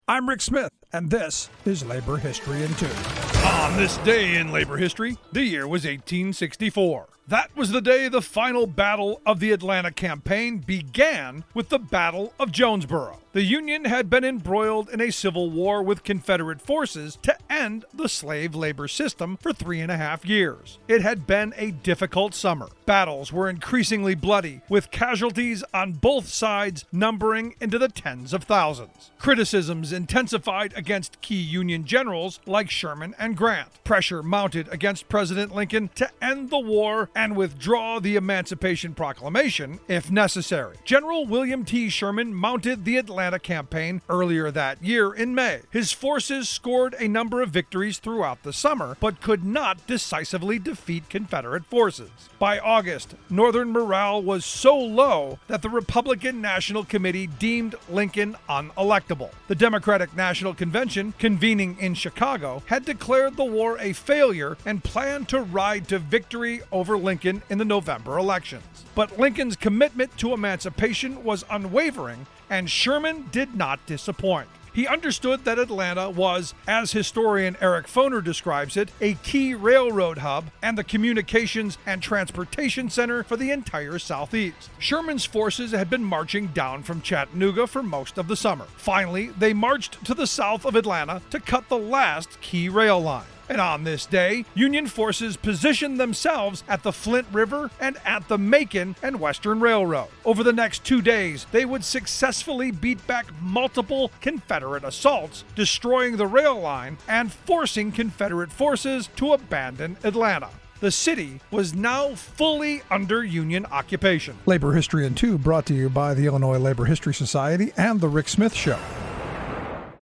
I'm Rick Smith, and this is Labor History in 2. On this day in labor history, the year was 1864. That was the day the final battle of the Atlanta campaign began with the Battle of Jonesboro. The Union had been embroiled in a civil war with Confederate forces to end the slave labor system for 3.5 years. It had been a difficult summer. Battles were increasingly bloody, with casualties on both sides numbering into the tens of thousands. Criticisms intensified against key Union generals like Sherman and Grant. Pressure mounted against President Lincoln to end the war and withdraw the Emancipation Proclamation if necessary. General William T. Sherman mounted the Atlanta campaign earlier that year in May. His forces scored a number of victories throughout the summer, but could not decisively defeat Confederate forces. By August, Northern morale was so low that the Republican National Committee deemed Lincoln unelectable. The Democratic National Convention, convening in Chicago, had declared the war a failure and planned to ride to victory over Lincoln in the November elections. But Lincoln's commitment to emancipation was unwavering, and Sherman did not disappoint. He understood that Atlanta was, as historian Eric Foner describes it, a key railroad hub and the communications and transportation center for the entire Southeast. Sherman's forces had been marching down from Chattanooga for most of the summer. Finally, they marched to the south of Atlanta to cut the last key rail line. And on this day, Union forces positioned themselves at the Flint River and at the Macon and Western Railroad. Over the next 2 days, they would successfully beat back multiple Confederate assaults, destroying the rail line and forcing Confederate forces to abandon Atlanta. The city was now fully under Union occupation. Labor History in 2 brought to you by the Illinois Labor History Society and The Rick Smith Show.